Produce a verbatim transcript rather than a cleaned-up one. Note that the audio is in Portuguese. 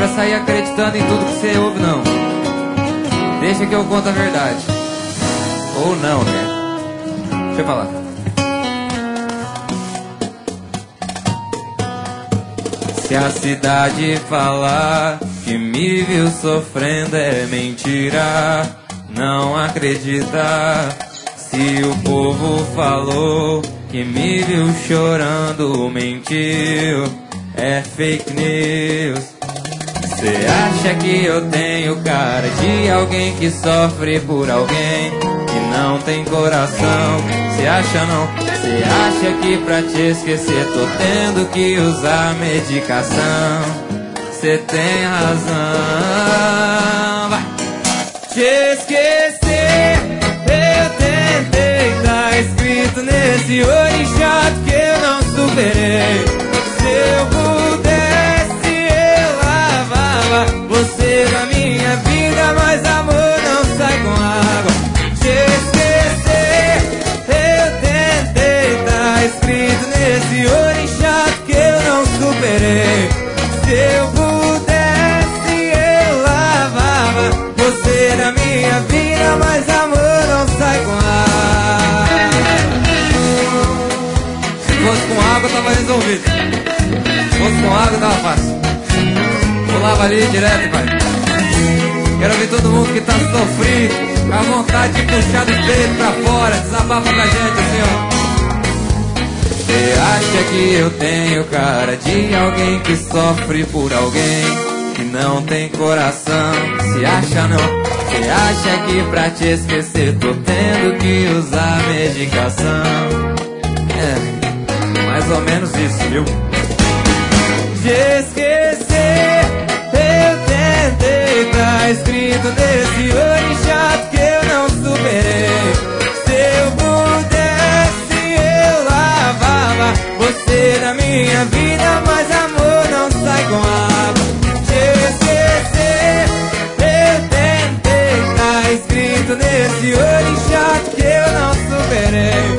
pra sair acreditando em tudo que você ouve, não. Deixa que eu conto a verdade. Ou não, né? Deixa eu falar. Se a cidade falar que me viu sofrendo é mentira, não acredita. Se o povo falou que me viu chorando, mentiu, é fake news. Cê acha que eu tenho cara de alguém que sofre por alguém que não tem coração? Cê acha não? Cê acha que pra te esquecer tô tendo que usar medicação? Cê tem razão. Vai! Te esquecer, eu tentei, tá escrito nesse orixá que eu não superei. Se eu pudesse, eu lavava você da minha vida, mas amor não sai com água. Te esquecer, eu tentei, tá escrito nesse orixá que eu não superei. Se eu pudesse, eu lavava você da minha vida, mas amor não sai com água. Se fosse com água, tava resolvido. Se fosse com água, tava fácil. Pulava ali direto, pai. Quero ver todo mundo que tá sofrido, com a vontade de puxar do peito pra fora. Desabafa pra gente assim, ó. Cê acha que eu tenho cara de alguém que sofre por alguém que não tem coração? Se acha não? Cê acha que pra te esquecer tô tendo que usar medicação? É, mais ou menos isso, viu? Te esquecer, eu tentei, tá escrito nesse orixá que eu não superei. Se eu pudesse, eu lavava você da minha vida, mas amor não sai com água. Te esquecer, eu tentei, tá escrito nesse orixá que eu não superei.